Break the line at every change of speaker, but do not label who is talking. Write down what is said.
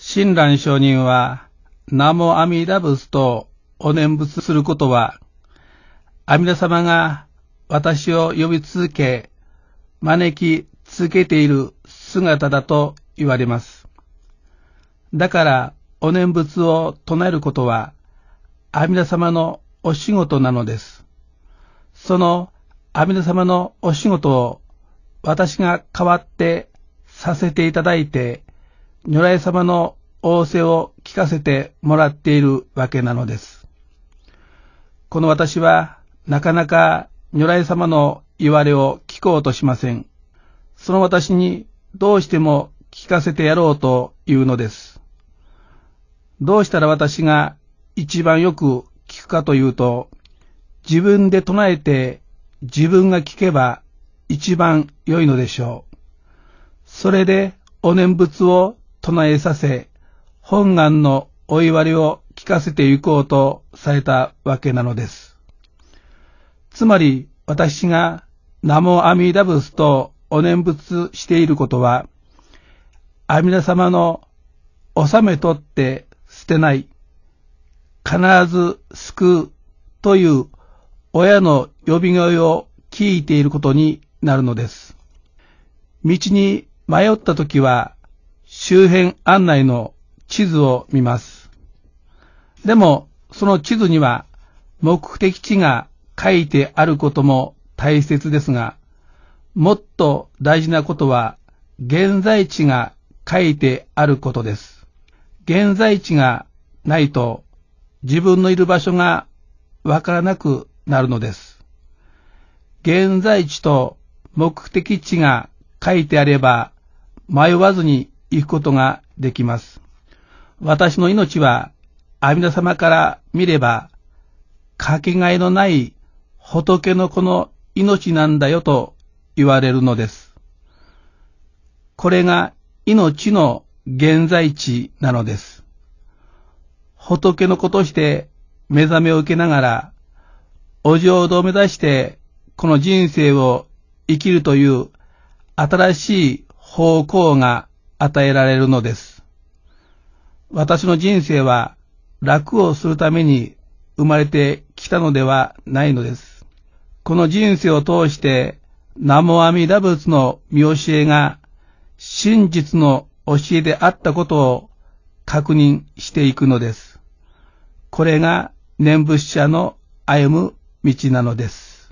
親鸞上人は、南無阿弥陀仏とお念仏することは、阿弥陀様が私を呼び続け、招き続けている姿だと言われます。だから、お念仏を唱えることは、阿弥陀様のお仕事なのです。その阿弥陀様のお仕事を私が代わってさせていただいて、如来様の仰せを聞かせてもらっているわけなのです。この私はなかなか如来様の言われを聞こうとしません。その私にどうしても聞かせてやろうというのです。どうしたら私が一番よく聞くかというと、自分で唱えて自分が聞けば一番良いのでしょう。それでお念仏を唱えさせ、本願のお言われを聞かせていこうとされたわけなのです。つまり私が南無阿弥陀仏とお念仏していることは、阿弥陀様の納めとって捨てない、必ず救うという親の呼び声を聞いていることになるのです。道に迷ったときは周辺案内の地図を見ます。でもその地図には目的地が書いてあることも大切ですが、もっと大事なことは現在地が書いてあることです。現在地がないと自分のいる場所がわからなくなるのです。現在地と目的地が書いてあれば迷わずに行くことができます。私の命は阿弥陀様から見ればかけがえのない仏の子の命なんだよと言われるのです。これが命の現在地なのです。仏の子として目覚めを受けながら、お浄土を目指してこの人生を生きるという新しい方向が与えられるのです。私の人生は楽をするために生まれてきたのではないのです。この人生を通して南無阿弥陀仏の見教えが真実の教えであったことを確認していくのです。これが念仏者の歩む道なのです。